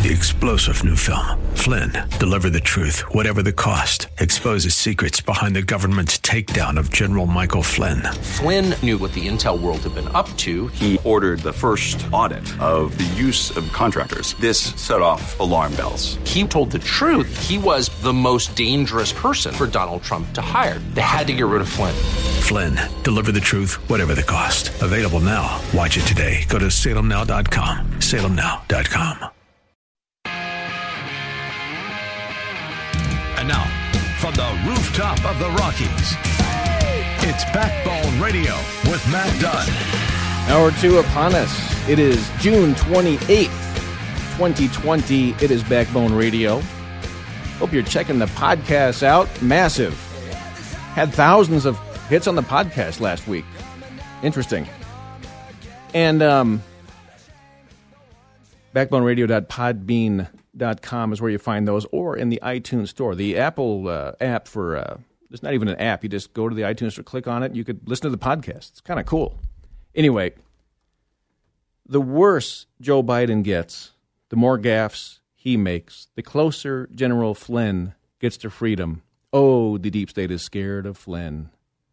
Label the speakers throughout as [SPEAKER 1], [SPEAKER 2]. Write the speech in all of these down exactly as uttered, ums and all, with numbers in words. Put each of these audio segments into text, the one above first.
[SPEAKER 1] The explosive new film, Flynn, deliver the truth, whatever the cost, exposes secrets behind the government's takedown of General Michael Flynn.
[SPEAKER 2] Flynn knew what the intel world had been up to.
[SPEAKER 3] He ordered the first audit of the use of contractors. This set off alarm bells.
[SPEAKER 2] He told the truth. He was the most dangerous person for Donald Trump to hire. They had to get rid of Flynn.
[SPEAKER 1] Flynn, deliver the truth, whatever the cost. Available now. Watch it today. Go to salem now dot com. salem now dot com.
[SPEAKER 4] And now, from the rooftop of the Rockies, it's Backbone Radio with Matt Dunn.
[SPEAKER 5] Hour two upon us. It is June twenty-eighth, twenty twenty. It is Backbone Radio. Hope you're checking the podcast out. Massive. Had thousands of hits on the podcast last week. Interesting. And um, backbone radio dot podbean dot com is where you find those, or in the iTunes store. The Apple uh, app for, uh, it's not even an app. You just go to the iTunes store, click on it, you could listen to the podcast. It's kind of cool. Anyway, the worse Joe Biden gets, the more gaffes he makes, the closer General Flynn gets to freedom. Oh, the deep state is scared of Flynn.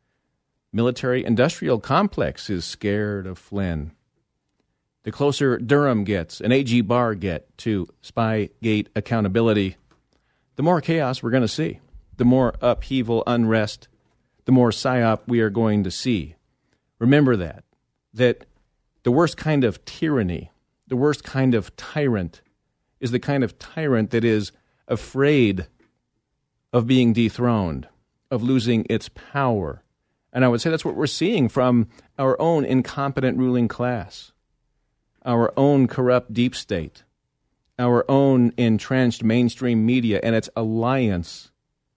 [SPEAKER 5] Military-industrial complex is scared of Flynn. The closer Durham gets, and A G Barr get to Spygate accountability, the more chaos we're going to see. The more upheaval, unrest, the more psyop we are going to see. Remember that, that the worst kind of tyranny, the worst kind of tyrant, is the kind of tyrant that is afraid of being dethroned, of losing its power. And I would say that's what we're seeing from our own incompetent ruling class, our own corrupt deep state, our own entrenched mainstream media and its alliance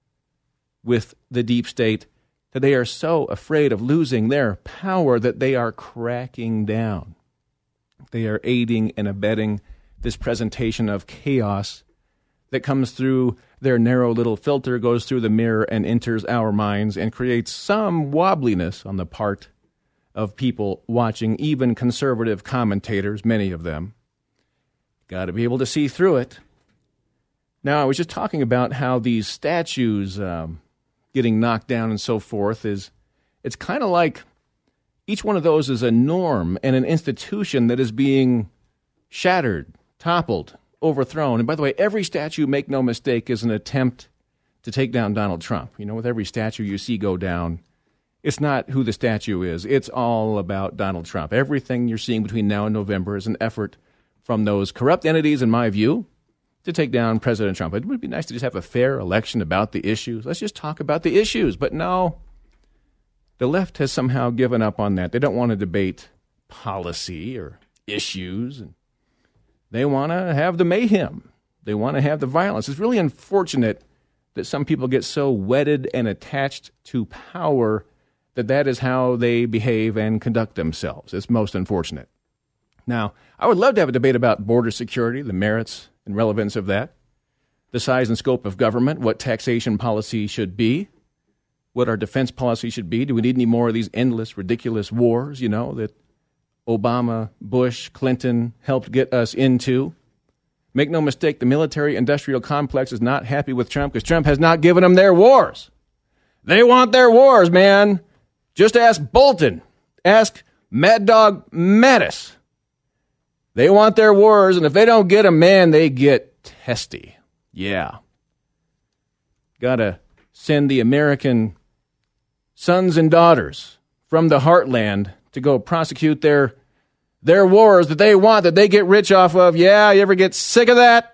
[SPEAKER 5] with the deep state, that they are so afraid of losing their power that they are cracking down. They are aiding and abetting this presentation of chaos that comes through their narrow little filter, goes through the mirror and enters our minds and creates some wobbliness on the part of people watching, even conservative commentators, many of them. Got to be able to see through it. Now, I was just talking about how these statues um, getting knocked down and so forth is, it's kind of like each one of those is a norm and an institution that is being shattered, toppled, overthrown. And by the way, every statue, make no mistake, is an attempt to take down Donald Trump. You know, with every statue you see go down, it's not who the statue is. It's all about Donald Trump. Everything you're seeing between now and November is an effort from those corrupt entities, in my view, to take down President Trump. It would be nice to just have a fair election about the issues. Let's just talk about the issues. But no, the left has somehow given up on that. They don't want to debate policy or issues, and they want to have the mayhem. They want to have the violence. It's really unfortunate that some people get so wedded and attached to power that that is how they behave and conduct themselves. It's most unfortunate. Now, I would love to have a debate about border security, the merits and relevance of that, the size and scope of government, what taxation policy should be, what our defense policy should be. Do we need any more of these endless, ridiculous wars, you know, that Obama, Bush, Clinton helped get us into? Make no mistake, the military-industrial complex is not happy with Trump because Trump has not given them their wars. They want their wars, man. Just ask Bolton. Ask Mad Dog Mattis. They want their wars, and if they don't get them, man, they get testy. Yeah. Got to send the American sons and daughters from the heartland to go prosecute their their wars that they want, that they get rich off of. Yeah, you ever get sick of that?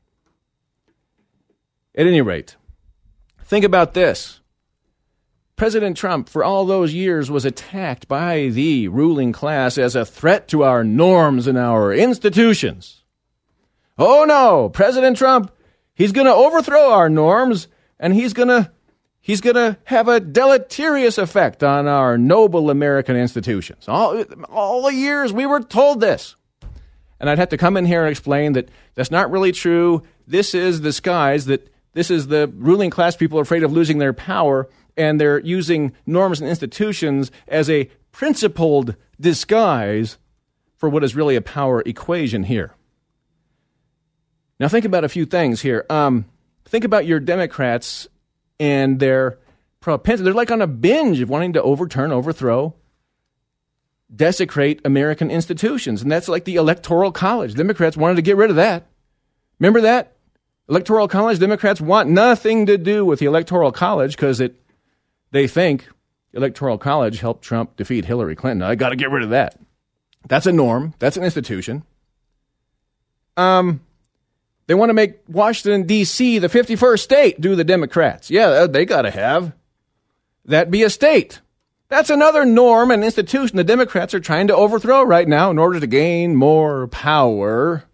[SPEAKER 5] At any rate, think about this. President Trump, for all those years, was attacked by the ruling class as a threat to our norms and our institutions. Oh no, President Trump, he's going to overthrow our norms, and he's going to he's going to have a deleterious effect on our noble American institutions. All, all the years we were told this. And I'd have to come in here and explain that that's not really true. This is the skies, that this is the ruling class people are afraid of losing their power, and they're using norms and institutions as a principled disguise for what is really a power equation here. Now think about a few things here. Um, think about your Democrats and their propensity. They're like on a binge of wanting to overturn, overthrow, desecrate American institutions. And that's like the Electoral College. Democrats wanted to get rid of that. Remember that? Electoral College, Democrats want nothing to do with the Electoral College because it, they think Electoral College helped Trump defeat Hillary Clinton. I got to get rid of that. That's a norm. That's an institution. Um, they want to make Washington, D C the fifty-first state, do the Democrats. Yeah, they got to have that be a state. That's another norm and institution the Democrats are trying to overthrow right now in order to gain more power.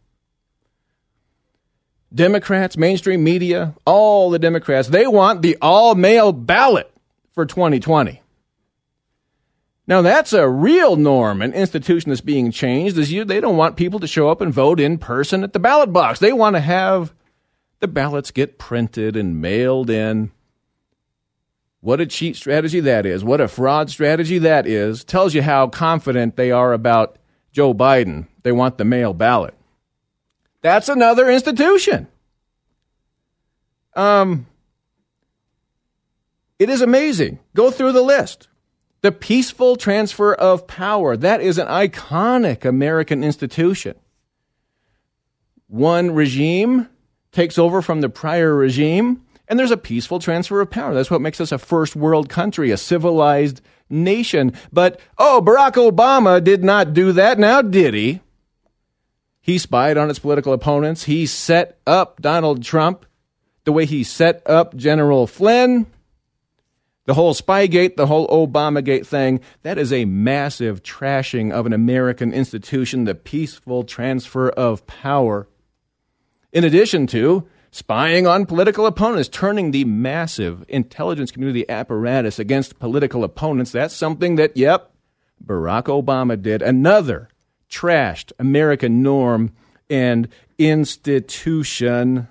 [SPEAKER 5] Democrats, mainstream media, all the Democrats, they want the all-mail ballot for twenty twenty. Now, that's a real norm, an institution that's being changed. Is you, they don't want people to show up and vote in person at the ballot box. They want to have the ballots get printed and mailed in. What a cheat strategy that is. What a fraud strategy that is. Tells you how confident they are about Joe Biden. They want the mail ballot. That's another institution. Um, it is amazing. Go through the list. The peaceful transfer of power. That is an iconic American institution. One regime takes over from the prior regime, and there's a peaceful transfer of power. That's what makes us a first world country, a civilized nation. But, oh, Barack Obama did not do that. Now, did he? He spied on his political opponents. He set up Donald Trump the way he set up General Flynn. The whole Spygate, the whole Obamagate thing, that is a massive trashing of an American institution, the peaceful transfer of power. In addition to spying on political opponents, turning the massive intelligence community apparatus against political opponents, that's something that, yep, Barack Obama did. Another trashed American norm and institution.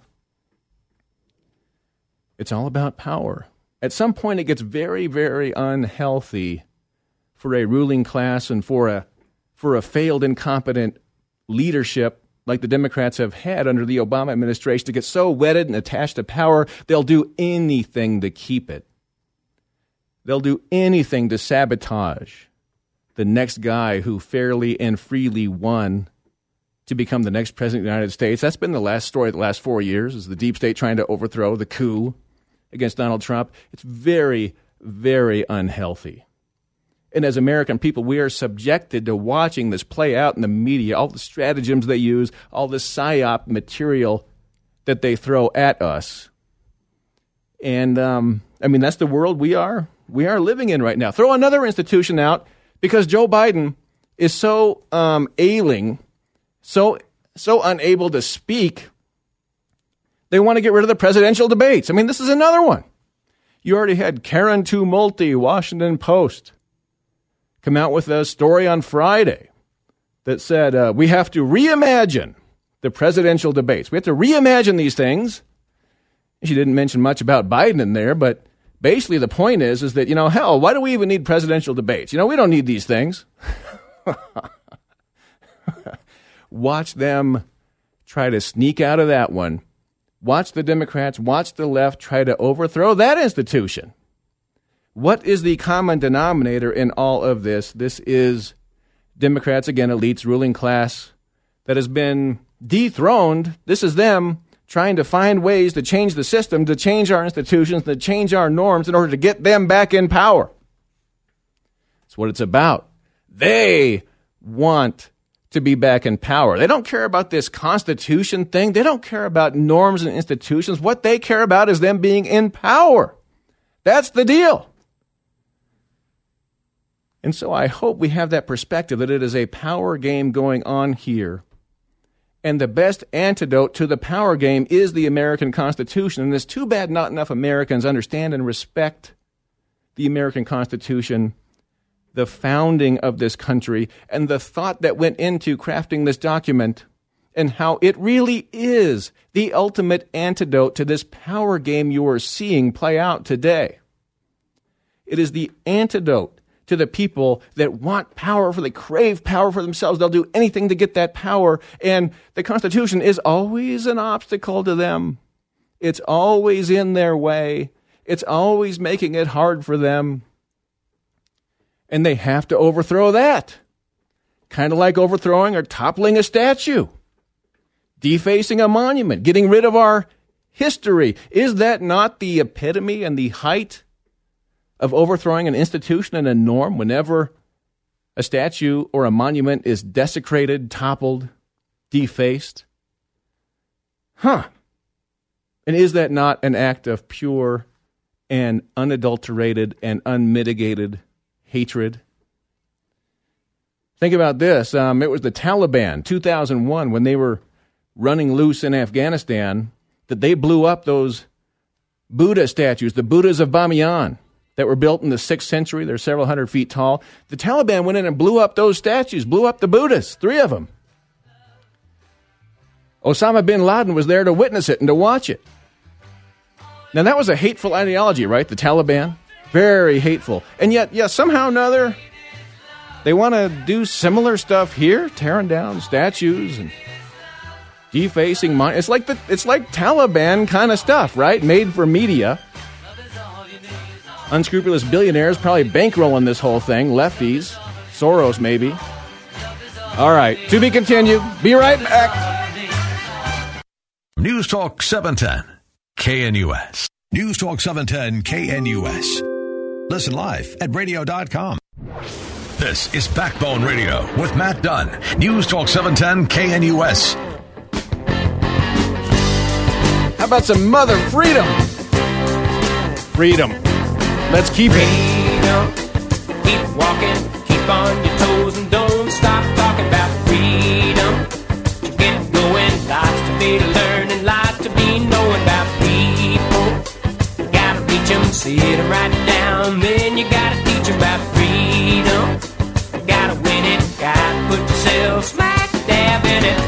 [SPEAKER 5] It's all about power. At some point, it gets very, very unhealthy for a ruling class and for a for a failed, incompetent leadership like the Democrats have had under the Obama administration to get so wedded and attached to power, they'll do anything to keep it. They'll do anything to sabotage the next guy who fairly and freely won to become the next president of the United States. That's been the last story of the last four years, is the deep state trying to overthrow the coup against Donald Trump. It's very, very unhealthy. And as American people, we are subjected to watching this play out in the media, all the stratagems they use, all the psyop material that they throw at us. And, um, I mean, that's the world we are we are living in right now. Throw another institution out because Joe Biden is so um, ailing, so so unable to speak. They want to get rid of the presidential debates. I mean, this is another one. You already had Karen Tumulty, Washington Post, come out with a story on Friday that said uh, we have to reimagine the presidential debates. We have to reimagine these things. She didn't mention much about Biden in there, but basically the point is, is that, you know, hell, why do we even need presidential debates? You know, we don't need these things. Watch them try to sneak out of that one. Watch the Democrats, watch the left try to overthrow that institution. What is the common denominator in all of this? This is Democrats, again, elites, ruling class that has been dethroned. This is them trying to find ways to change the system, to change our institutions, to change our norms in order to get them back in power. That's what it's about. They want to be back in power. They don't care about this Constitution thing. They don't care about norms and institutions. What they care about is them being in power. That's the deal. And so I hope we have that perspective that it is a power game going on here. And the best antidote to the power game is the American Constitution. And it's too bad not enough Americans understand and respect the American Constitution, the founding of this country, and the thought that went into crafting this document, and how it really is the ultimate antidote to this power game you are seeing play out today. It is the antidote to the people that want power, for they crave power for themselves. They'll do anything to get that power. And the Constitution is always an obstacle to them. It's always in their way. It's always making it hard for them. And they have to overthrow that. Kind of like overthrowing or toppling a statue, defacing a monument, getting rid of our history. Is that not the epitome and the height of overthrowing an institution and a norm whenever a statue or a monument is desecrated, toppled, defaced? Huh. And is that not an act of pure and unadulterated and unmitigated hatred? Think about this. Um, it was the Taliban, two thousand one, when they were running loose in Afghanistan, that they blew up those Buddha statues, the Buddhas of Bamiyan, that were built in the sixth century. They're several hundred feet tall. The Taliban went in and blew up those statues, blew up the Buddhas, three of them. Osama bin Laden was there to witness it and to watch it. Now, that was a hateful ideology, right? The Taliban? Very hateful. And yet, yeah, somehow or another, they want to do similar stuff here, tearing down statues and defacing mon- It's like the it's like Taliban kind of stuff, right? Made for media. Unscrupulous billionaires probably bankrolling this whole thing. Lefties. Soros, maybe. All right. To be continued. Be right back.
[SPEAKER 4] News Talk seven ten. K N U S. News Talk seven ten K N U S. Listen live at radio dot com. This is Backbone Radio with Matt Dunn. News Talk seven ten K N U S.
[SPEAKER 5] How about some mother freedom? Freedom. Let's keep it.
[SPEAKER 6] Freedom. Keep walking. Keep on your toes and don't stop talking about freedom. To get going, lots to be learning, lots to be knowing about people. You gotta reach them, sit them right down, then you gotta teach them about freedom. You gotta win it, gotta put yourself smack dab in it.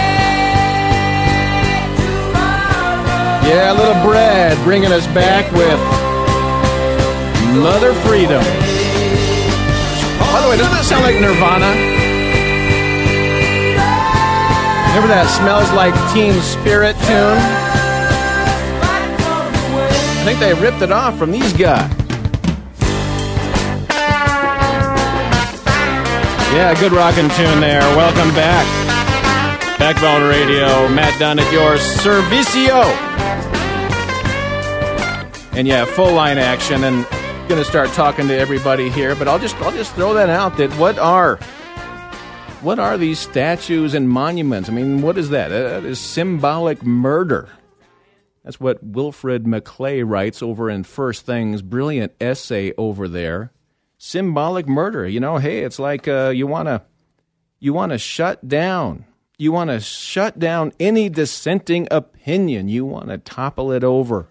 [SPEAKER 6] Hey, tomorrow.
[SPEAKER 5] Yeah, a little Brad bringing us back with Mother Freedom. By the way, doesn't that sound like Nirvana? Remember that Smells Like Teen Spirit tune? I think they ripped it off from these guys. Yeah, good rockin' tune there. Welcome back. Backbone Radio, Matt Dunn at your servicio. And yeah, full line action, and going to start talking to everybody here, but I'll just I'll just throw that out. That what are what are these statues and monuments? I mean, what is that? That is symbolic murder. That's what Wilfred McClay writes over in First Things. Brilliant essay over there. Symbolic murder. You know, hey, it's like uh, you want to you want to shut down. You want to shut down any dissenting opinion. You want to topple it over.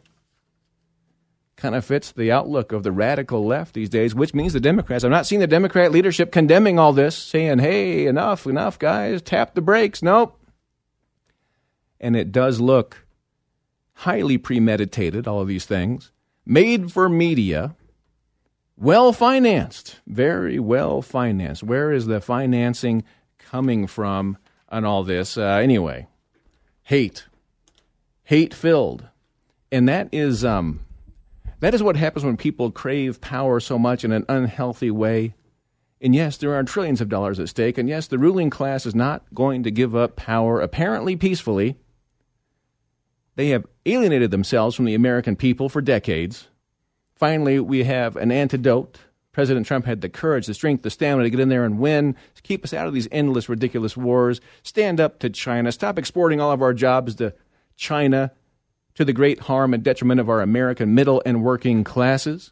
[SPEAKER 5] Kind of fits the outlook of the radical left these days, which means the Democrats. I'm not seeing the Democrat leadership condemning all this, saying, hey, enough, enough, guys, tap the brakes. Nope. And it does look highly premeditated, all of these things, made for media, well-financed, very well-financed. Where is the financing coming from on all this? Uh, anyway, hate, hate-filled. And that is... um. That is what happens when people crave power so much in an unhealthy way. And yes, there are trillions of dollars at stake. And yes, the ruling class is not going to give up power, apparently peacefully. They have alienated themselves from the American people for decades. Finally, we have an antidote. President Trump had the courage, the strength, the stamina to get in there and win, to keep us out of these endless, ridiculous wars. Stand up to China. Stop exporting all of our jobs to China, to the great harm and detriment of our American middle and working classes.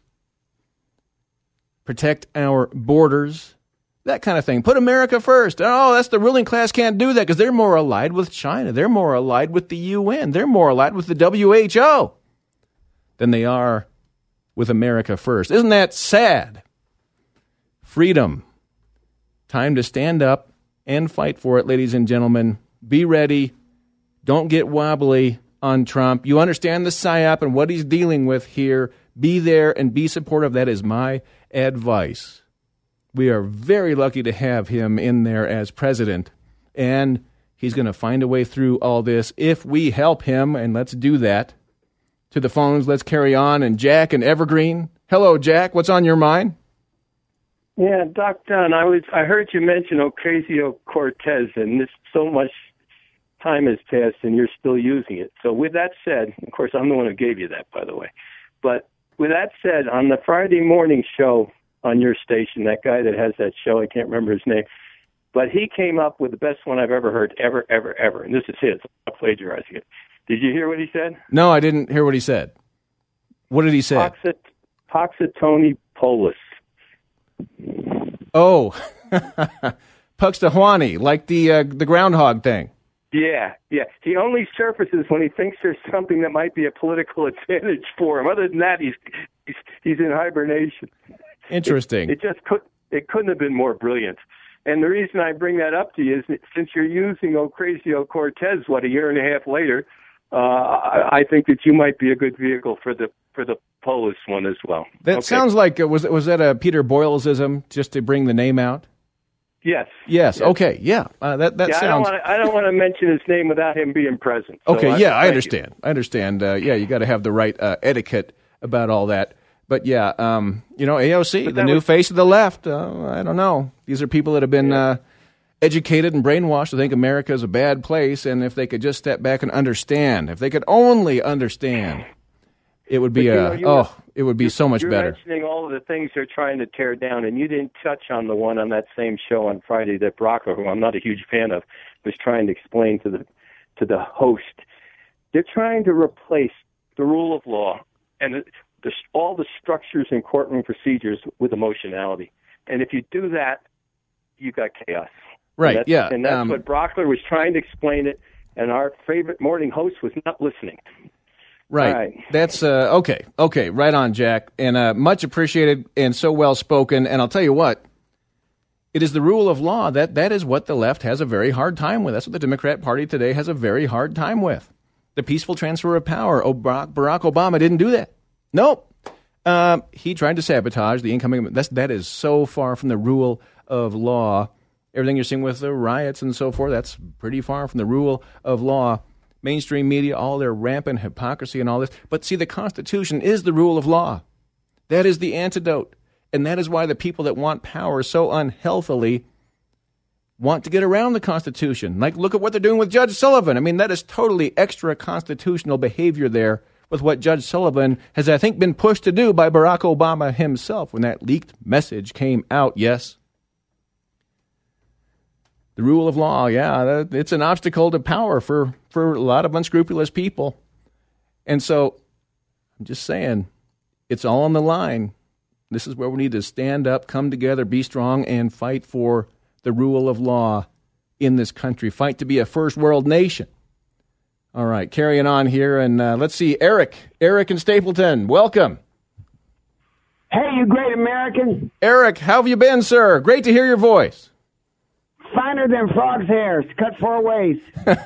[SPEAKER 5] Protect our borders, that kind of thing. Put America first. Oh, that's the ruling class can't do that because they're more allied with China. They're more allied with the U N. They're more allied with the W H O than they are with America first. Isn't that sad? Freedom. Time to stand up and fight for it, ladies and gentlemen. Be ready. Don't get wobbly on Trump. You understand the psyop and what he's dealing with here. Be there and be supportive. That is my advice. We are very lucky to have him in there as president, and he's going to find a way through all this if we help him, and let's do that. To the phones, let's carry on. And Jack and Evergreen. Hello, Jack. What's on your mind?
[SPEAKER 7] Yeah, Doc Dunn, I was I heard you mention Ocasio-Cortez, and this so much time has passed, and you're still using it. So with that said, of course, I'm the one who gave you that, by the way. But with that said, on the Friday morning show on your station, that guy that has that show, I can't remember his name, but he came up with the best one I've ever heard, ever, ever, ever. And this is his. I'm plagiarizing it. Did you hear what he said?
[SPEAKER 5] No, I didn't hear what he said. What did he say?
[SPEAKER 7] Poxit, Poxitoni Polis.
[SPEAKER 5] Oh, Puxtahwani, like the uh, the groundhog thing.
[SPEAKER 7] Yeah, yeah. He only surfaces when he thinks there's something that might be a political advantage for him. Other than that, he's he's, he's in hibernation.
[SPEAKER 5] Interesting.
[SPEAKER 7] It, it just could it couldn't have been more brilliant. And the reason I bring that up to you is that since you're using Ocasio-Cortez, what, a year and a half later, uh, I, I think that you might be a good vehicle for the for the Polish one as well.
[SPEAKER 5] That
[SPEAKER 7] okay.
[SPEAKER 5] sounds like, was was that a Peter Boylesism, just to bring the name out?
[SPEAKER 7] Yes.
[SPEAKER 5] Yes.
[SPEAKER 7] yes.
[SPEAKER 5] Okay. Yeah. Uh, that that
[SPEAKER 7] yeah,
[SPEAKER 5] sounds.
[SPEAKER 7] I don't want to mention his name without him being present. So
[SPEAKER 5] okay.
[SPEAKER 7] I,
[SPEAKER 5] yeah, I understand.
[SPEAKER 7] You.
[SPEAKER 5] I understand. Uh, yeah, you got to have the right uh, etiquette about all that. But yeah, um, you know, A O C, the new was, face of the left. Uh, I don't know. These are people that have been yeah. uh, educated and brainwashed to think America is a bad place, and if they could just step back and understand, if they could only understand, it would be a know, oh, it would be so much
[SPEAKER 7] you're
[SPEAKER 5] better.
[SPEAKER 7] Mentioning all of the things they're trying to tear down, and you didn't touch on the one on that same show on Friday that Brocker, who I'm not a huge fan of, was trying to explain to the to the host. They're trying to replace the rule of law and the, the, all the structures and courtroom procedures with emotionality. And if you do that, you got chaos.
[SPEAKER 5] Right,
[SPEAKER 7] and that's,
[SPEAKER 5] yeah.
[SPEAKER 7] And that's
[SPEAKER 5] um,
[SPEAKER 7] what Brockler was trying to explain it, and our favorite morning host was not listening.
[SPEAKER 5] Right.
[SPEAKER 7] right.
[SPEAKER 5] That's, uh, okay, okay, right on, Jack. And uh, much appreciated and so well spoken. And I'll tell you what, it is the rule of law. That That is what the left has a very hard time with. That's what the Democrat Party today has a very hard time with. The peaceful transfer of power. Oh, Barack Obama didn't do that. Nope. Um, he tried to sabotage the incoming. That's, that is so far from the rule of law. Everything you're seeing with the riots and so forth, that's pretty far from the rule of law. Mainstream media, all their rampant hypocrisy and all this. But see, the Constitution is the rule of law. That is the antidote. And that is why the people that want power so unhealthily want to get around the Constitution. Like, look at what they're doing with Judge Sullivan. I mean, that is totally extra constitutional behavior there with what Judge Sullivan has, I think, been pushed to do by Barack Obama himself when that leaked message came out, yes. The rule of law, yeah, it's an obstacle to power for, for a lot of unscrupulous people. And so, I'm just saying, it's all on the line. This is where we need to stand up, come together, be strong, and fight for the rule of law in this country. Fight to be a first world nation. All right, carrying on here, and uh, let's see, Eric. Eric in Stapleton, welcome.
[SPEAKER 8] Hey, you great American.
[SPEAKER 5] Eric, how have you been, sir? Great to hear your voice.
[SPEAKER 8] Finer than frog's hairs, cut four ways.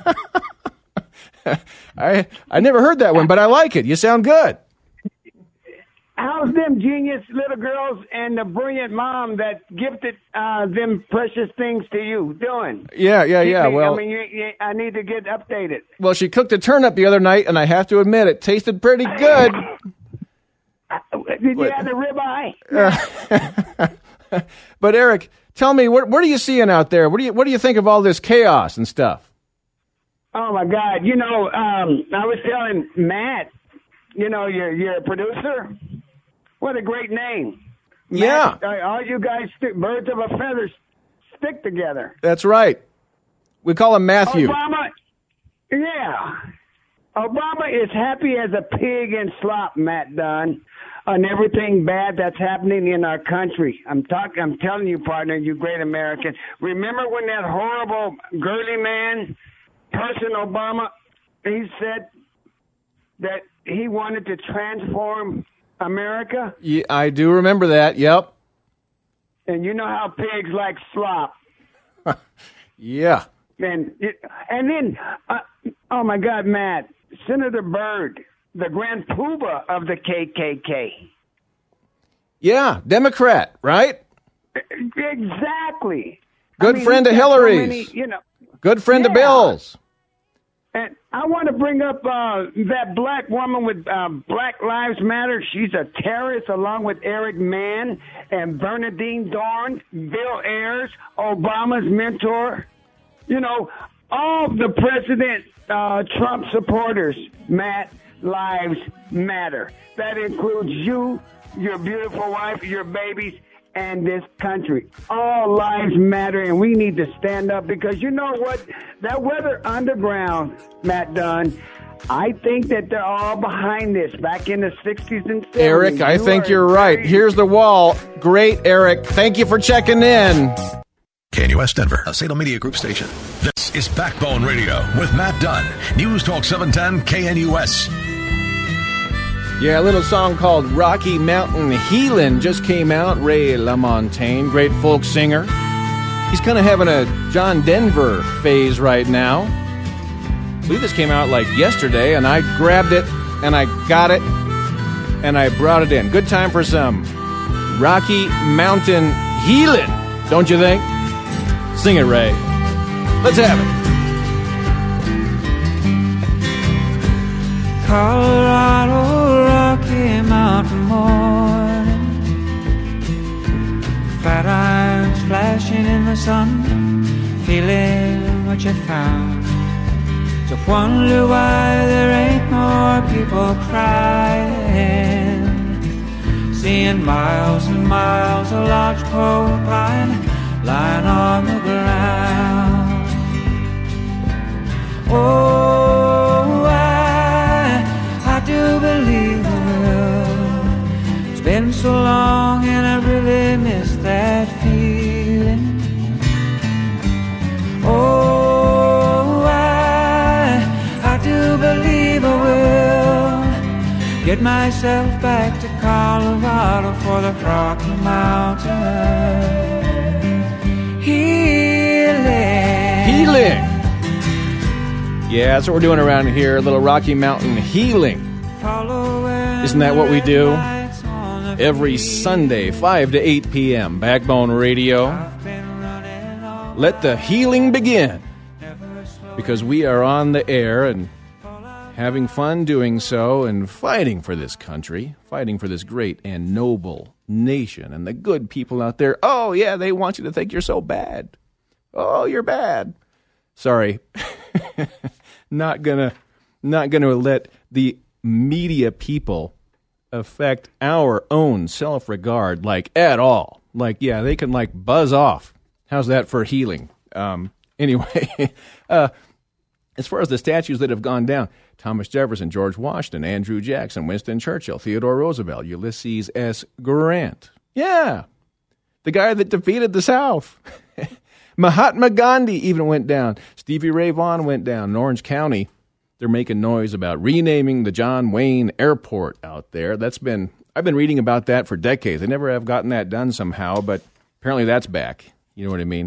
[SPEAKER 5] I I never heard that one, but I like it. You sound good.
[SPEAKER 8] How's them genius little girls and the brilliant mom that gifted uh, them precious things to you doing?
[SPEAKER 5] Yeah, yeah, yeah.
[SPEAKER 8] Me,
[SPEAKER 5] well,
[SPEAKER 8] I mean, you, you, I need to get updated.
[SPEAKER 5] Well, she cooked a turnip the other night, and I have to admit, it tasted pretty good.
[SPEAKER 8] Did you have the ribeye?
[SPEAKER 5] Uh, but Eric, tell me, what what are you seeing out there? What do you what do you think of all this chaos and stuff?
[SPEAKER 8] Oh my God! You know, um, I was telling Matt, you know, you're you're a producer. What a great name!
[SPEAKER 5] Yeah,
[SPEAKER 8] Matt, uh, all you guys, stick, birds of a feather, stick together.
[SPEAKER 5] That's right. We call him Matthew.
[SPEAKER 8] Obama, yeah. Obama is happy as a pig in slop, Matt Dunn, on everything bad that's happening in our country. I'm talking. I'm telling you, partner, you great American. Remember when that horrible girly man, person Obama, he said that he wanted to transform America?
[SPEAKER 5] Yeah, I do remember that. Yep.
[SPEAKER 8] And you know how pigs like slop.
[SPEAKER 5] Yeah.
[SPEAKER 8] And it, and then, uh, oh my God, Matt, Senator Byrd, the grand poobah of the K K K.
[SPEAKER 5] Yeah, Democrat, right?
[SPEAKER 8] Exactly.
[SPEAKER 5] Good
[SPEAKER 8] I mean,
[SPEAKER 5] friend of
[SPEAKER 8] we've got so
[SPEAKER 5] Hillary's.
[SPEAKER 8] many, you know,
[SPEAKER 5] Good friend
[SPEAKER 8] yeah.
[SPEAKER 5] of Bill's.
[SPEAKER 8] And I want to bring up uh, that black woman with uh, Black Lives Matter. She's a terrorist, along with Eric Mann and Bernadine Dorn, Bill Ayers, Obama's mentor. You know, all the President uh, Trump supporters, Matt, lives matter. That includes you, your beautiful wife, your babies, and this country. All lives matter, and we need to stand up, because you know what? That Weather Underground, Matt Dunn, I think that they're all behind this back in the sixties and seventies.
[SPEAKER 5] Eric, I
[SPEAKER 8] you
[SPEAKER 5] think you're right.
[SPEAKER 8] very-
[SPEAKER 5] Here's the wall. Great, Eric. Thank you for checking in.
[SPEAKER 4] K N U S Denver, a Salem Media Group station. This is Backbone Radio with Matt Dunn. News Talk seven ten K N U S.
[SPEAKER 5] Yeah, a little song called Rocky Mountain Healin' just came out. Ray LaMontagne, great folk singer. He's kind of having a John Denver phase right now. I believe this came out like yesterday, and I grabbed it, and I got it, and I brought it in. Good time for some Rocky Mountain Healin', don't you think? Sing it, Ray. Let's have it.
[SPEAKER 9] Colorado Rocky Mountain morning, flat irons flashing in the sun, feeling what you found. To wonder why there ain't more people crying, seeing miles and miles of lodgepole pine lying on the ground. Oh, I, I do believe I will. It's been so long and I really miss that feeling. Oh, I, I do believe I will get myself back to Colorado for the Rocky Mountain. Healing.
[SPEAKER 5] Healing. Yeah, that's what we're doing around here. A little Rocky Mountain healing. Isn't that what we do? Every Sunday, five to eight p.m. Backbone Radio. Let the healing begin. Because we are on the air and having fun doing so and fighting for this country, fighting for this great and noble nation and the good people out there. Oh, yeah, they want you to think you're so bad. Oh, you're bad. Sorry. Not gonna not gonna let the media people affect our own self-regard, like, at all. Like, yeah, they can, like, buzz off. How's that for healing? Um, anyway, uh, as far as the statues that have gone down, Thomas Jefferson, George Washington, Andrew Jackson, Winston Churchill, Theodore Roosevelt, Ulysses S. Grant. Yeah, the guy that defeated the South. Mahatma Gandhi even went down. Stevie Ray Vaughan went down. In Orange County, they're making noise about renaming the John Wayne Airport out there. That's been, I've been reading about that for decades. They never have gotten that done somehow, but apparently that's back. You know what I mean?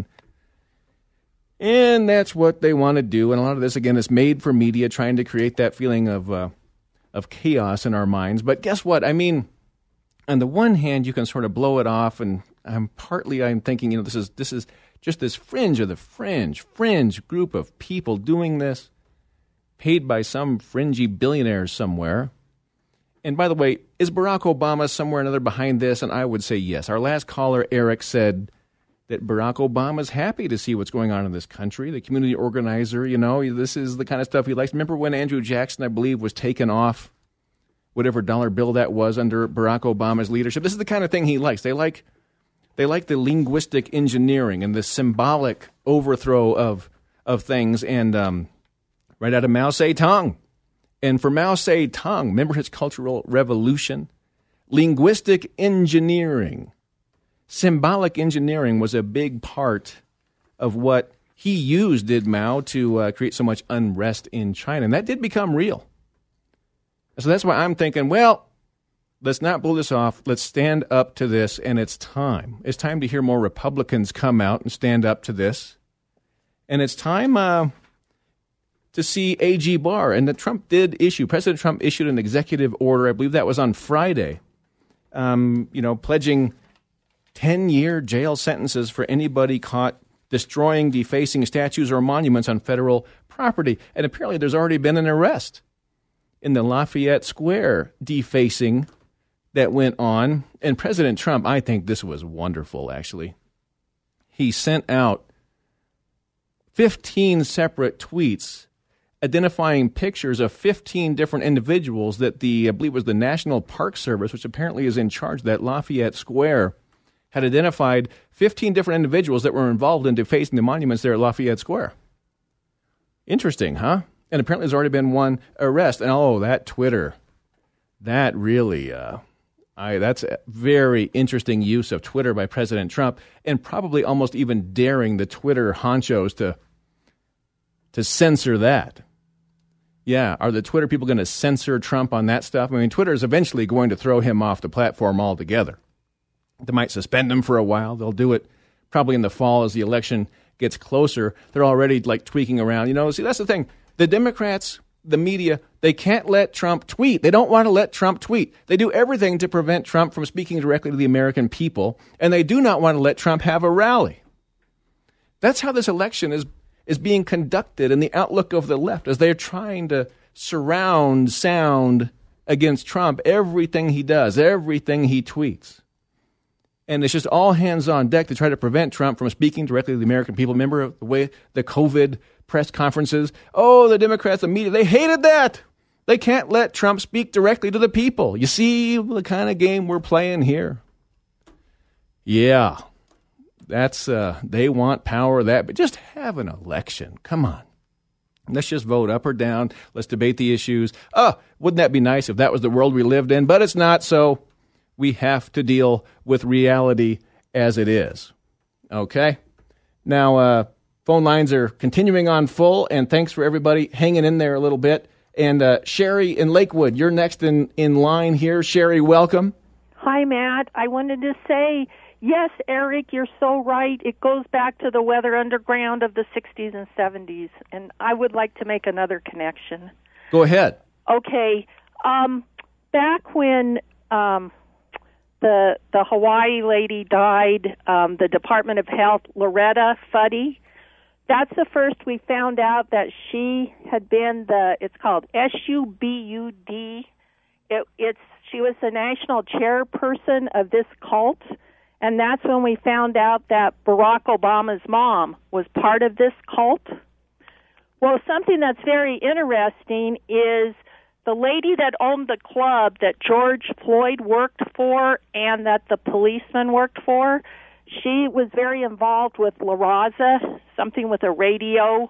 [SPEAKER 5] And that's what they want to do. And a lot of this, again, is made for media, trying to create that feeling of uh, of chaos in our minds. But guess what? I mean, on the one hand, you can sort of blow it off, and I'm partly I'm thinking, you know, this is this is just this fringe of the fringe, fringe group of people doing this, paid by some fringy billionaires somewhere. And by the way, is Barack Obama somewhere or another behind this? And I would say yes. Our last caller, Eric, said that Barack Obama's happy to see what's going on in this country. The community organizer, you know, this is the kind of stuff he likes. Remember when Andrew Jackson, I believe, was taken off whatever dollar bill that was under Barack Obama's leadership? This is the kind of thing he likes. They like they like the linguistic engineering and the symbolic overthrow of of things, and um, right out of Mao Zedong. And for Mao Zedong, remember his Cultural Revolution? Linguistic engineering. Symbolic engineering was a big part of what he used, did Mao, to uh, create so much unrest in China. And that did become real. So that's why I'm thinking, well, let's not blow this off. Let's stand up to this, and it's time. It's time to hear more Republicans come out and stand up to this. And it's time uh, to see A G Barr. And that Trump did issue, President Trump issued an executive order, I believe that was on Friday, um, you know, pledging ten-year jail sentences for anybody caught destroying, defacing statues or monuments on federal property. And apparently there's already been an arrest in the Lafayette Square defacing that went on. And President Trump, I think this was wonderful, actually. He sent out fifteen separate tweets identifying pictures of fifteen different individuals that the, I believe it was the National Park Service, which apparently is in charge of that Lafayette Square, had identified fifteen different individuals that were involved in defacing the monuments there at Lafayette Square. Interesting, huh? And apparently there's already been one arrest. And oh, that Twitter, that really, uh, I that's a very interesting use of Twitter by President Trump, and probably almost even daring the Twitter honchos to to censor that. Yeah, are the Twitter people going to censor Trump on that stuff? I mean, Twitter is eventually going to throw him off the platform altogether. They might suspend him for a while. They'll do it probably in the fall as the election gets closer. They're already like tweaking around. You know, see, that's the thing. The Democrats, the media, they can't let Trump tweet. They don't want to let Trump tweet. They do everything to prevent Trump from speaking directly to the American people, and they do not want to let Trump have a rally. That's how this election is is being conducted in the outlook of the left, as they're trying to surround sound against Trump everything he does, everything he tweets. And it's just all hands on deck to try to prevent Trump from speaking directly to the American people. Remember the way the COVID press conferences? Oh, the Democrats, the media, they hated that. They can't let Trump speak directly to the people. You see the kind of game we're playing here? Yeah, that's uh, they want power, that, but just have an election. Come on. Let's just vote up or down. Let's debate the issues. Oh, wouldn't that be nice if that was the world we lived in? But it's not, so we have to deal with reality as it is. Okay? Now, uh, phone lines are continuing on full, and thanks for everybody hanging in there a little bit. And uh, Sherry in Lakewood, you're next in, in line here. Sherry, welcome.
[SPEAKER 10] Hi, Matt. I wanted to say, yes, Eric, you're so right. It goes back to the Weather Underground of the sixties and seventies, and I would like to make another connection.
[SPEAKER 5] Go ahead.
[SPEAKER 10] Okay. Um, back when um, the the Hawaii lady died, um, the Department of Health, Loretta Fuddy, that's the first we found out that she had been the, it's called S U B U D. It, it's she was the national chairperson of this cult, and that's when we found out that Barack Obama's mom was part of this cult. Well, something that's very interesting is the lady that owned the club that George Floyd worked for and that the policeman worked for, she was very involved with La Raza, something with a radio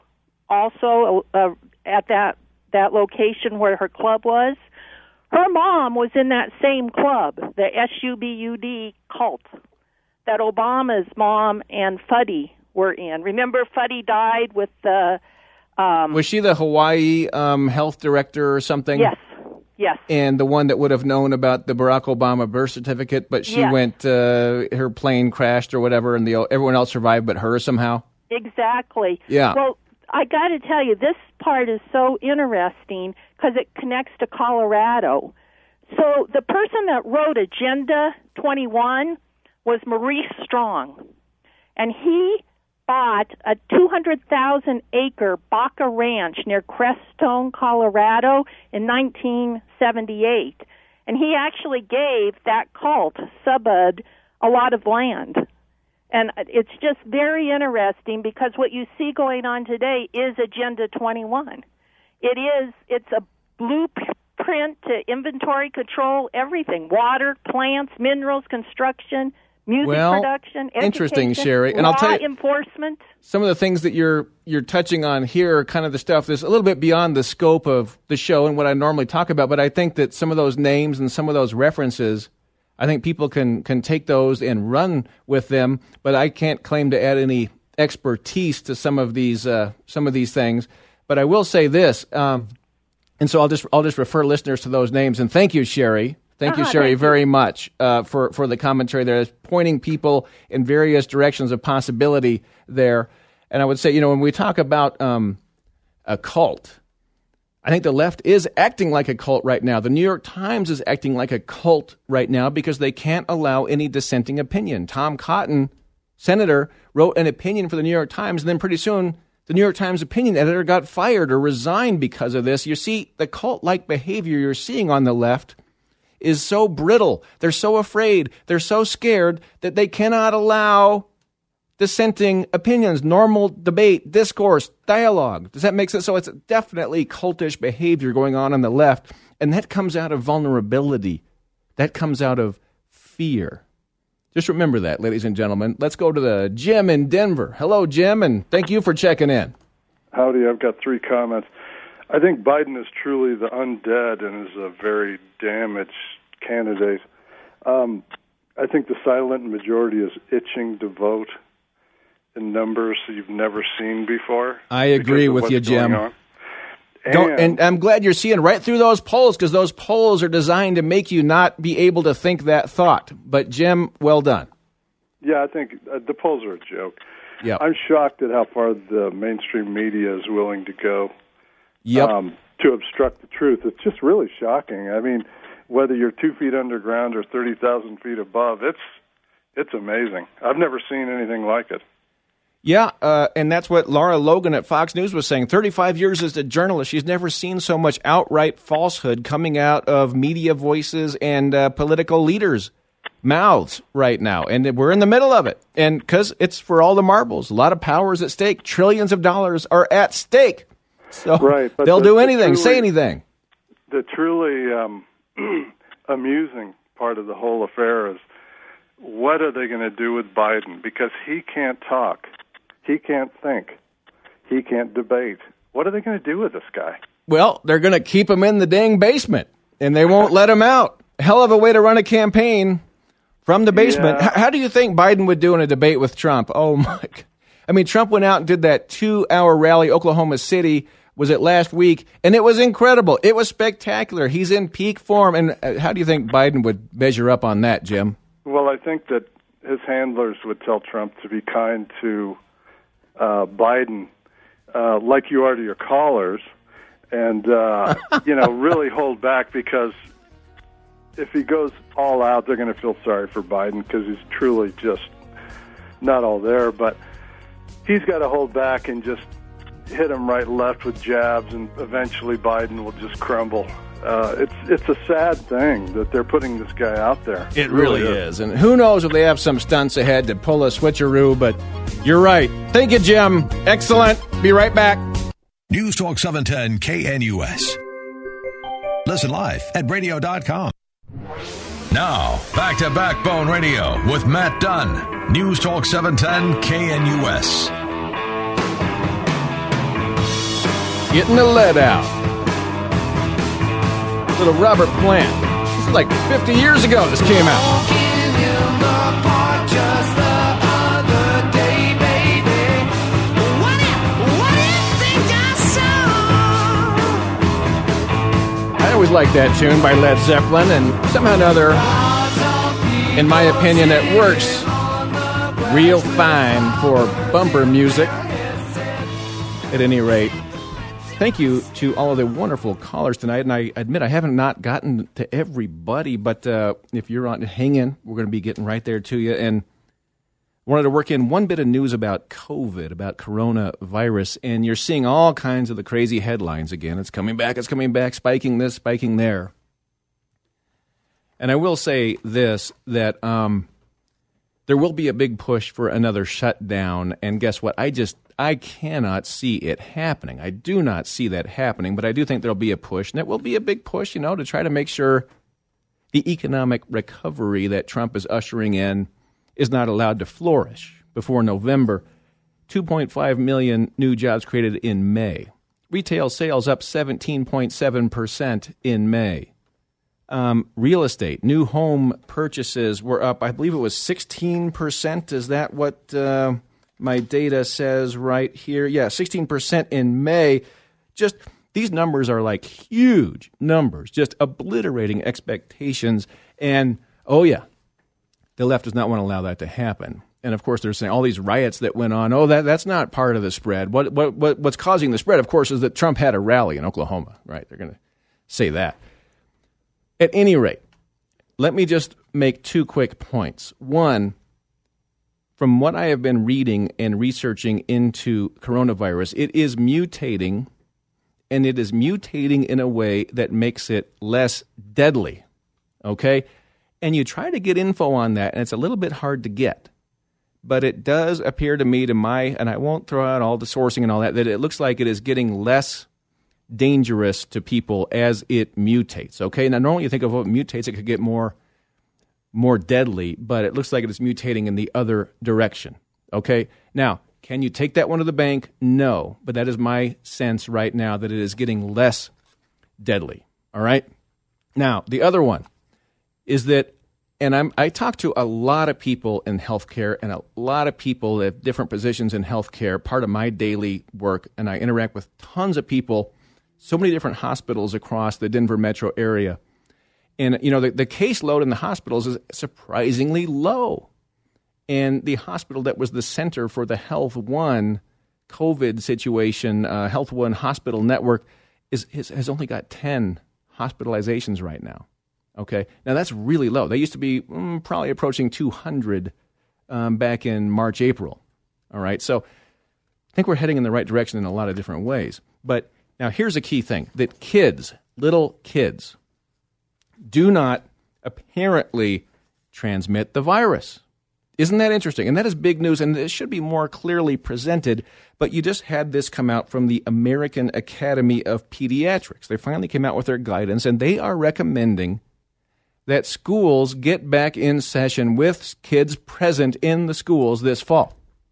[SPEAKER 10] also uh, at that, that location where her club was. Her mom was in that same club, the S U B U D cult, that Obama's mom and Fuddy were in. Remember, Fuddy died with the... Um,
[SPEAKER 5] was she the Hawaii um, health director or something?
[SPEAKER 10] Yes, yes.
[SPEAKER 5] And the one that would have known about the Barack Obama birth certificate, but she
[SPEAKER 10] yes.
[SPEAKER 5] went, uh, her plane crashed or whatever, and the everyone else survived but her somehow?
[SPEAKER 10] Exactly.
[SPEAKER 5] Yeah.
[SPEAKER 10] Well, I got to tell you, this part is so interesting because it connects to Colorado. So the person that wrote Agenda twenty-one was Maurice Strong, and he bought a two hundred thousand acre Baca Ranch near Crestone, Colorado in nineteen seventy-eight. And he actually gave that cult, Subud, a lot of land. And it's just very interesting because what you see going on today is Agenda twenty-one. It is, it's a blueprint to inventory control everything, water, plants, minerals, construction, music
[SPEAKER 5] well,
[SPEAKER 10] production, education,
[SPEAKER 5] interesting, Sherry. And
[SPEAKER 10] law
[SPEAKER 5] I'll tell you,
[SPEAKER 10] enforcement.
[SPEAKER 5] Some of the things that you're you're touching on here are kind of the stuff that's a little bit beyond the scope of the show and what I normally talk about, but I think that some of those names and some of those references, I think people can, can take those and run with them, but I can't claim to add any expertise to some of these uh, some of these things. But I will say this, um, and so I'll just I'll just refer listeners to those names. And thank you, Sherry. Thank you,
[SPEAKER 10] uh-huh,
[SPEAKER 5] Sherry,
[SPEAKER 10] thank
[SPEAKER 5] very
[SPEAKER 10] you.
[SPEAKER 5] much uh, for, for the commentary there. It's pointing people in various directions of possibility there. And I would say, you know, when we talk about um, a cult, I think the left is acting like a cult right now. The New York Times is acting like a cult right now because they can't allow any dissenting opinion. Tom Cotton, senator, wrote an opinion for the New York Times, and then pretty soon the New York Times opinion editor got fired or resigned because of this. You see, the cult-like behavior you're seeing on the left is so brittle. They're so afraid. They're so scared that they cannot allow dissenting opinions, normal debate, discourse, dialogue. Does that make sense? So it's definitely cultish behavior going on on the left, and that comes out of vulnerability. That comes out of fear. Just remember that, ladies and gentlemen. Let's go to the Jim in Denver. Hello, Jim, and thank you for checking in.
[SPEAKER 11] Howdy, I've got three comments. I think Biden is truly the undead and is a very damaged candidate. Um, I think the silent majority is itching to vote in numbers you've never seen before.
[SPEAKER 5] I agree with you, Jim.
[SPEAKER 11] And,
[SPEAKER 5] Don't, and I'm glad you're seeing right through those polls, because those polls are designed to make you not be able to think that thought. But, Jim, well done.
[SPEAKER 11] Yeah, I think uh, the polls are a joke.
[SPEAKER 5] Yep.
[SPEAKER 11] I'm shocked at how far the mainstream media is willing to go
[SPEAKER 5] yep.
[SPEAKER 11] um, to obstruct the truth. It's just really shocking. I mean, whether you're two feet underground or thirty thousand feet above, it's it's amazing. I've never seen anything like it.
[SPEAKER 5] Yeah, uh, and that's what Laura Logan at Fox News was saying. thirty-five years as a journalist, she's never seen so much outright falsehood coming out of media voices and uh, political leaders' mouths right now. And we're in the middle of it. And because it's for all the marbles, a lot of power is at stake. Trillions of dollars are at stake. So
[SPEAKER 11] right, but
[SPEAKER 5] they'll
[SPEAKER 11] the,
[SPEAKER 5] do anything,
[SPEAKER 11] the truly,
[SPEAKER 5] say anything.
[SPEAKER 11] The truly um, amusing part of the whole affair is, what are they going to do with Biden? Because he can't talk. He can't think. He can't debate. What are they going to do with this guy?
[SPEAKER 5] Well, they're going to keep him in the dang basement, and they won't let him out. Hell of a way to run a campaign from the basement.
[SPEAKER 11] Yeah.
[SPEAKER 5] H- how do you think Biden would do in a debate with Trump? Oh, my. I mean, Trump went out and did that two-hour rally, Oklahoma City, was it last week? And it was incredible. It was spectacular. He's in peak form. And uh, how do you think Biden would measure up on that, Jim?
[SPEAKER 11] Well, I think that his handlers would tell Trump to be kind to Uh, Biden, uh, like you are to your callers, and, uh, you know, really hold back, because if he goes all out, they're going to feel sorry for Biden, because he's truly just not all there. But he's got to hold back and just hit him right and left with jabs, and eventually Biden will just crumble. Uh, it's it's a sad thing that they're putting this guy out there.
[SPEAKER 5] It really, really is. is. And who knows if they have some stunts ahead to pull a switcheroo, but you're right. Thank you, Jim. Excellent. Be right back.
[SPEAKER 4] News Talk seven ten K N U S. Listen live at radio dot com. Now, back to Backbone Radio with Matt Dunn. News Talk seven ten K N U S.
[SPEAKER 5] Getting the lead out. Little Robert Plant. This is like fifty years ago this came out. I always liked that tune by Led Zeppelin, and somehow or another, in my opinion, it works real fine for bumper music. At any rate, thank you to all of the wonderful callers tonight, and I admit I haven't not gotten to everybody, but uh, if you're on, hang in. We're going to be getting right there to you, and wanted to work in one bit of news about COVID, about coronavirus, and you're seeing all kinds of the crazy headlines again. It's coming back, it's coming back, spiking this, spiking there. And I will say this, that um, there will be a big push for another shutdown, and guess what? I just I cannot see it happening. I do not see that happening, but I do think there'll be a push, and it will be a big push, you know, to try to make sure the economic recovery that Trump is ushering in is not allowed to flourish before November. two point five million new jobs created in May. Retail sales up seventeen point seven percent in May. Um, real estate, new home purchases were up, I believe it was sixteen percent. Is that what uh, my data says right here? Yeah, sixteen percent in May. Just these numbers are like huge numbers, just obliterating expectations. And, oh yeah, the left does not want to allow that to happen. And, of course, they're saying all these riots that went on, oh, that that's not part of the spread. What, what, what What's causing the spread, of course, is that Trump had a rally in Oklahoma, right? They're going to say that. At any rate, let me just make two quick points. One, from what I have been reading and researching into coronavirus, it is mutating, and it is mutating in a way that makes it less deadly, okay? And you try to get info on that, and it's a little bit hard to get. But it does appear to me, to my, and I won't throw out all the sourcing and all that, that it looks like it is getting less dangerous to people as it mutates. Okay, now normally you think of what mutates, it could get more, more deadly, but it looks like it is mutating in the other direction. Okay, now can you take that one to the bank? No, but that is my sense right now that it is getting less deadly. All right, now the other one is that. And I'm, I talk to a lot of people in healthcare and a lot of people at different positions in healthcare, part of my daily work, and I interact with tons of people, so many different hospitals across the Denver metro area. And, you know, the, the caseload in the hospitals is surprisingly low. And the hospital that was the center for the Health One COVID situation, uh, Health One hospital network, is, is has only got ten hospitalizations right now. Okay, now that's really low. They used to be mm, probably approaching two hundred um, back in March, April. All right, so I think we're heading in the right direction in a lot of different ways. But now here's a key thing, that kids, little kids, do not apparently transmit the virus. Isn't that interesting? And that is big news, and it should be more clearly presented, but you just had this come out from the American Academy of Pediatrics. They finally came out with their guidance, and they are recommending that schools get back in session with kids present in the schools this fall.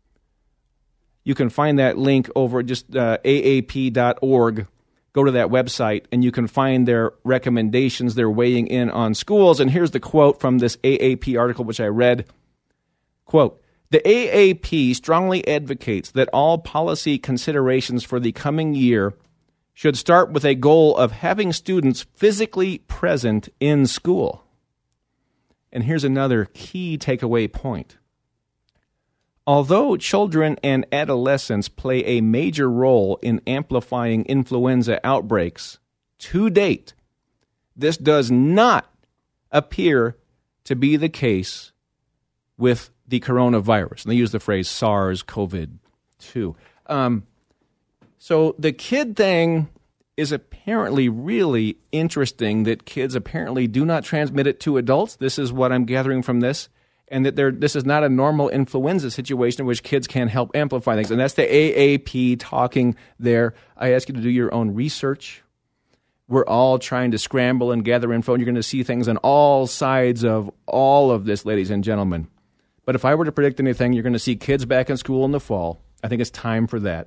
[SPEAKER 5] You can find that link over at just uh, A A P dot org. Go to that website, and you can find their recommendations. They're weighing in on schools. And here's the quote from this A A P article, which I read. Quote, "The A A P strongly advocates that all policy considerations for the coming year should start with a goal of having students physically present in school." And here's another key takeaway point. Although children and adolescents play a major role in amplifying influenza outbreaks, to date, this does not appear to be the case with the coronavirus. And they use the phrase SARS-C o V two. Um, so the kid thing is apparently really interesting, that kids apparently do not transmit it to adults. This is what I'm gathering from this. And that this is not a normal influenza situation in which kids can help amplify things. And that's the A A P talking there. I ask you to do your own research. We're all trying to scramble and gather info, and you're going to see things on all sides of all of this, ladies and gentlemen. But if I were to predict anything, you're going to see kids back in school in the fall. I think it's time for that.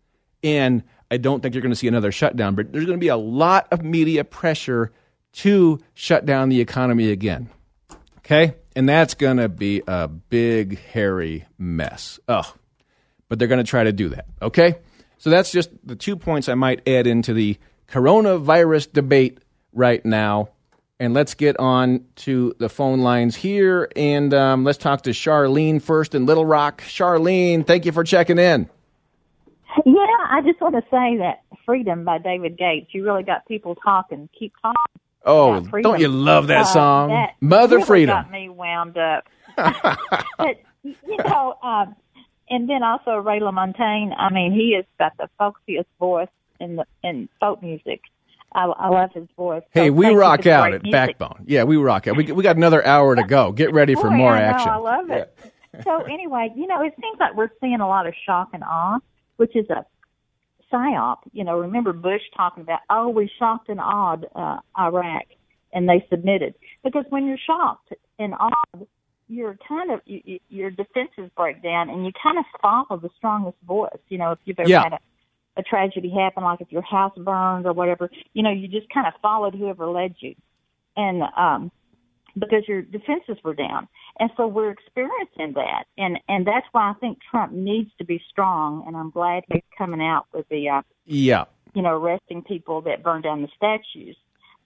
[SPEAKER 5] And I don't think you're going to see another shutdown, but there's going to be a lot of media pressure to shut down the economy again. Okay? And that's going to be a big, hairy mess. Oh, but they're going to try to do that. Okay? So that's just the two points I might add into the coronavirus debate right now. And let's get on to the phone lines here. And um, let's talk to Charlene first in Little Rock. Charlene, thank you for checking in.
[SPEAKER 12] Yeah, I just want to say that Freedom by David Gates, you really got people talking. Keep talking.
[SPEAKER 5] Oh, don't you love that song? Uh, that Mother
[SPEAKER 12] really
[SPEAKER 5] Freedom.
[SPEAKER 12] Got me wound up. But, you know, um, and then also Ray LaMontagne, I mean, he has got the folksiest voice in the in folk music. I, I love his voice.
[SPEAKER 5] Hey,
[SPEAKER 12] so
[SPEAKER 5] we rock out at
[SPEAKER 12] music.
[SPEAKER 5] Backbone. Yeah, we rock out. We we got another hour to go. Get ready for
[SPEAKER 12] Boy,
[SPEAKER 5] more
[SPEAKER 12] I know,
[SPEAKER 5] action.
[SPEAKER 12] I love it. Yeah. So anyway, you know, it seems like we're seeing a lot of shock and awe, which is a psyop. You know, remember Bush talking about, oh, we shocked and awed uh, Iraq, and they submitted. Because when you're shocked and awed, you're kind of, you, your defenses break down, and you kind of follow the strongest voice. You know, if you've ever
[SPEAKER 5] yeah.
[SPEAKER 12] had a, a tragedy happen, like if your house burned or whatever, you know, you just kind of followed whoever led you. And um, because your defenses were down. And so we're experiencing that. And, and that's why I think Trump needs to be strong, and I'm glad he's coming out with the, uh,
[SPEAKER 5] yeah.
[SPEAKER 12] you know, arresting people that burned down the statues.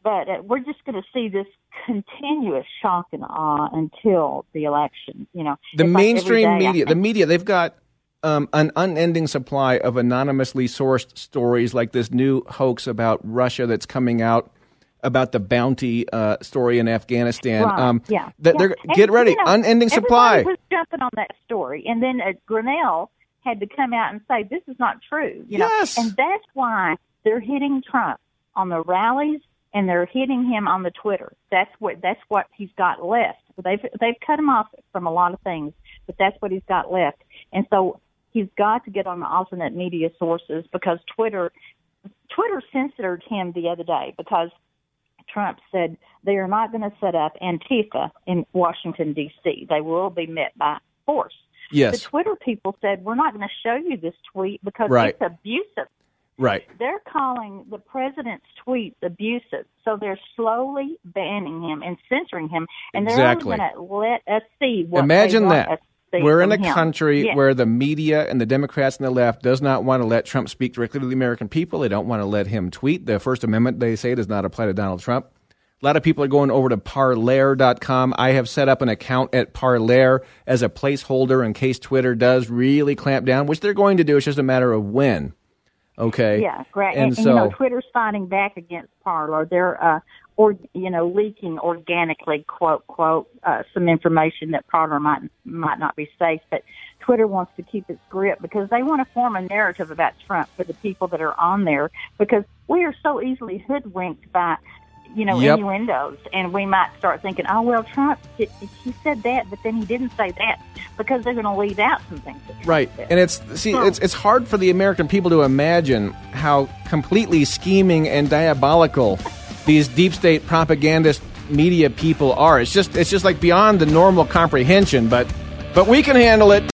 [SPEAKER 12] But uh, we're just going to see this continuous shock and awe until the election. You know,
[SPEAKER 5] the
[SPEAKER 12] it's like
[SPEAKER 5] mainstream
[SPEAKER 12] every day,
[SPEAKER 5] media, the media, they've got um, an unending supply of anonymously sourced stories like this new hoax about Russia that's coming out about the bounty uh, story in Afghanistan.
[SPEAKER 12] Right.
[SPEAKER 5] Um,
[SPEAKER 12] yeah.
[SPEAKER 5] That
[SPEAKER 12] yeah.
[SPEAKER 5] They're,
[SPEAKER 12] And,
[SPEAKER 5] get ready,
[SPEAKER 12] you know,
[SPEAKER 5] unending supply.
[SPEAKER 12] Everybody was jumping on that story, and then uh, Grinnell had to come out and say this is not true. You know,
[SPEAKER 5] Yes.
[SPEAKER 12] and that's why they're hitting Trump on the rallies, and they're hitting him on the Twitter. That's what that's what he's got left. They've they've cut him off from a lot of things, but that's what he's got left. And so he's got to get on the alternate media sources because Twitter Twitter censored him the other day because Trump said they are not going to set up Antifa in Washington, D C. They will be met by force.
[SPEAKER 5] Yes.
[SPEAKER 12] The Twitter people said, we're not going to show you this tweet because
[SPEAKER 5] Right.
[SPEAKER 12] it's abusive.
[SPEAKER 5] Right.
[SPEAKER 12] They're calling the president's tweets abusive, so they're slowly banning him and censoring him, and they're
[SPEAKER 5] Exactly.
[SPEAKER 12] only going to let us see what
[SPEAKER 5] Imagine
[SPEAKER 12] they want
[SPEAKER 5] that.
[SPEAKER 12] us to see
[SPEAKER 5] We're in
[SPEAKER 12] from
[SPEAKER 5] a
[SPEAKER 12] him.
[SPEAKER 5] country
[SPEAKER 12] Yeah.
[SPEAKER 5] where the media and the Democrats and the left does not want to let Trump speak directly to the American people. They don't want to let him tweet. The First Amendment, they say, does not apply to Donald Trump. A lot of people are going over to Parler dot com. I have set up an account at Parler as a placeholder in case Twitter does really clamp down, which they're going to do. It's just a matter of when. Okay.
[SPEAKER 12] Yeah, great.
[SPEAKER 5] And,
[SPEAKER 12] And, and
[SPEAKER 5] so,
[SPEAKER 12] you know, Twitter's fighting back against Parler. They're, uh, or you know, leaking organically, quote quote, uh, some information that Parler might might not be safe. But Twitter wants to keep its grip because they want to form a narrative about Trump for the people that are on there. Because we are so easily hoodwinked by, you know,
[SPEAKER 5] Yep.
[SPEAKER 12] innuendos, and we might start thinking, oh well, Trump he he said that, but then he didn't say that because they're going to leave out some things. that Trump
[SPEAKER 5] right.
[SPEAKER 12] said.
[SPEAKER 5] And it's see, it's it's hard for the American people to imagine how completely scheming and diabolical these deep state propagandist media people are. It's just it's just like beyond the normal comprehension, but but we can handle it.